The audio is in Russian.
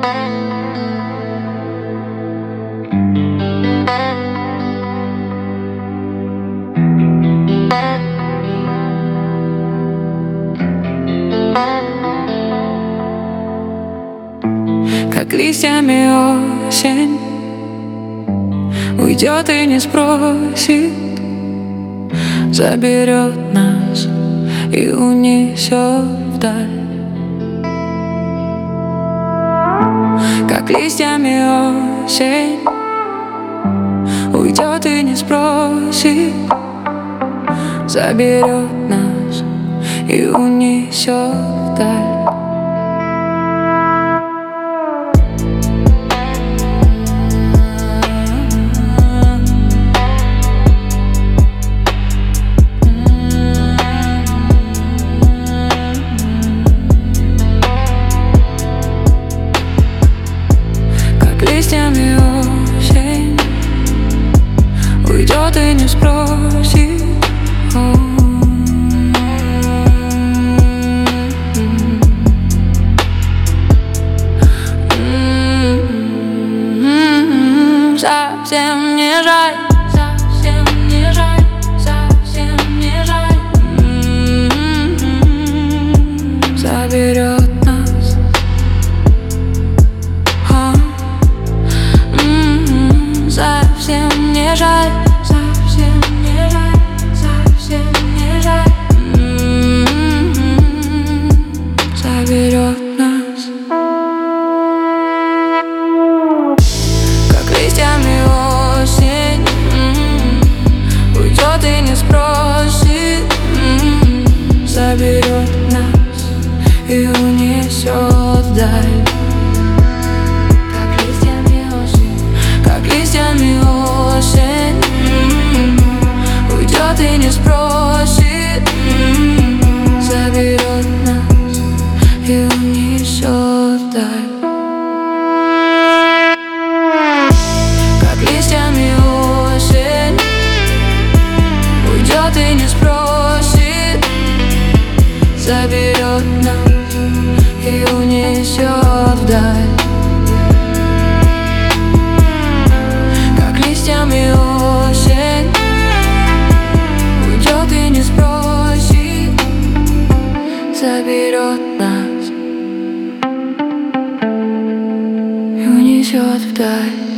Как листьями осень уйдет и не спросит, заберет нас и унесет вдаль. Как листьями осень уйдет и не спросит, заберет нас и унесет вдаль. Листьями осень уйдет и не спросит. Совсем не жаль, совсем не жаль, совсем не жаль. Заберет нас. Совсем не жаль, совсем не жаль, совсем не жаль. Заберет нас. Как листьями осень уйдет и не спросит, заберет нас и унесет вдаль. Листьями осень уйдет и не спросит, заберет нас и унесет вдаль. Как листьями осень уйдет и не спросит, заберет нас и унесет вдаль. Листьями осень уйдет и не спросит, заберет нас и унесет вдаль.